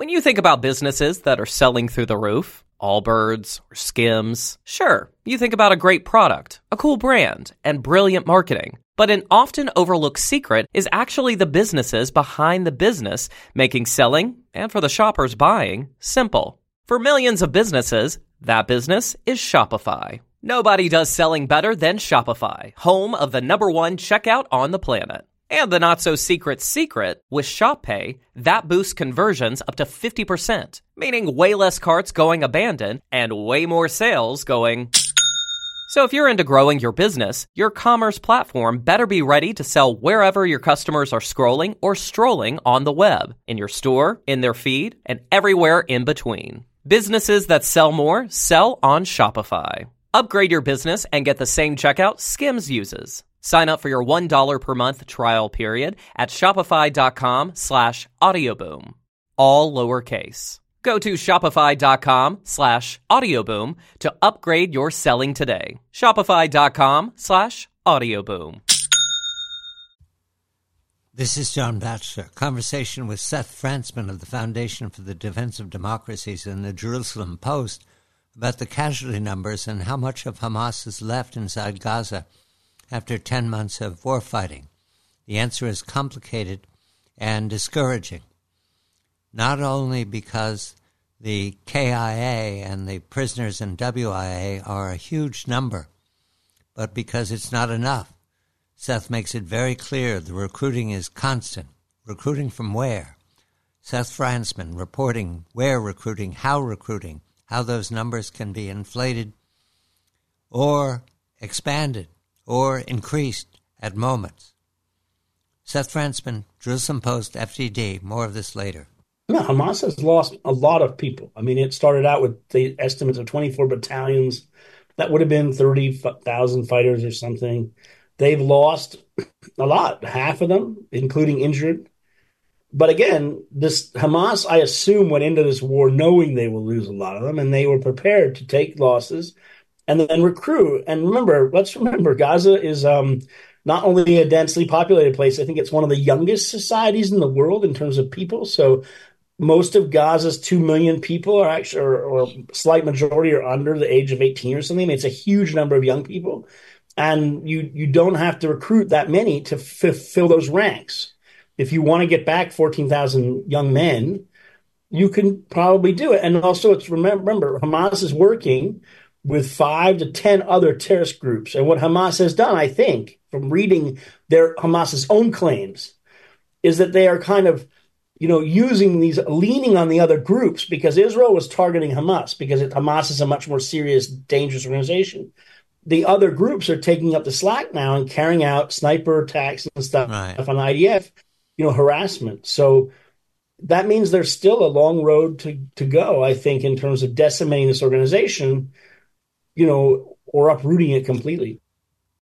When you think about businesses that are selling through the roof, Allbirds or Skims, sure, you think about a great product, a cool brand, and brilliant marketing. But an often overlooked secret is actually the businesses behind the business, making selling, and for the shoppers buying, simple. For millions of businesses, that business is Shopify. Nobody does selling better than Shopify, home of the #1 checkout on the planet. And the not-so-secret secret, with Shop Pay, that boosts conversions up to 50%, meaning way less carts going abandoned and way more sales going. So if you're into growing your business, your commerce platform better be ready to sell wherever your customers are scrolling or strolling on the web, in your store, in their feed, and everywhere in between. Businesses that sell more sell on Shopify. Upgrade your business and get the same checkout Skims uses. Sign up for your $1 per month trial period at shopify.com/audioboom. All lowercase. Go to shopify.com/audioboom to upgrade your selling today. Shopify.com/audioboom. This is John Batchelor. Conversation with Seth Frantzman of the Foundation for the Defense of Democracies in the Jerusalem Post about the casualty numbers and how much of Hamas is left inside Gaza after 10 months of warfighting. The answer is complicated and discouraging, not only because the KIA and the prisoners in WIA are a huge number, but because it's not enough. Seth makes it very clear the recruiting is constant. Recruiting from where? Seth Frantzman reporting where recruiting, how those numbers can be inflated or expanded or increased at moments. Seth Frantzman, Jerusalem Post, FDD. More of this later. No, Hamas has lost a lot of people. I mean, it started out with the estimates of 24 battalions. That would have been 30,000 fighters or something. They've lost a lot, half of them, including injured. But again, this Hamas, I assume, went into this war knowing they will lose a lot of them, and they were prepared to take losses and then recruit. And let's remember, Gaza is not only a densely populated place, I think it's one of the youngest societies in the world in terms of people. So most of Gaza's 2 million people are actually, or a slight majority are under the age of 18 or something. I mean, it's a huge number of young people. And you don't have to recruit that many to fill those ranks. If you want to get back 14,000 young men, you can probably do it. And also, remember, Hamas is working with 5 to 10 other terrorist groups. And what Hamas has done, I think, from reading Hamas's own claims, is that they are kind of, using these, leaning on the other groups, because Israel was targeting Hamas because Hamas is a much more serious, dangerous organization. The other groups are taking up the slack now and carrying out sniper attacks and stuff on IDF, harassment. So that means there's still a long road to go, I think, in terms of decimating this organization, or uprooting it completely.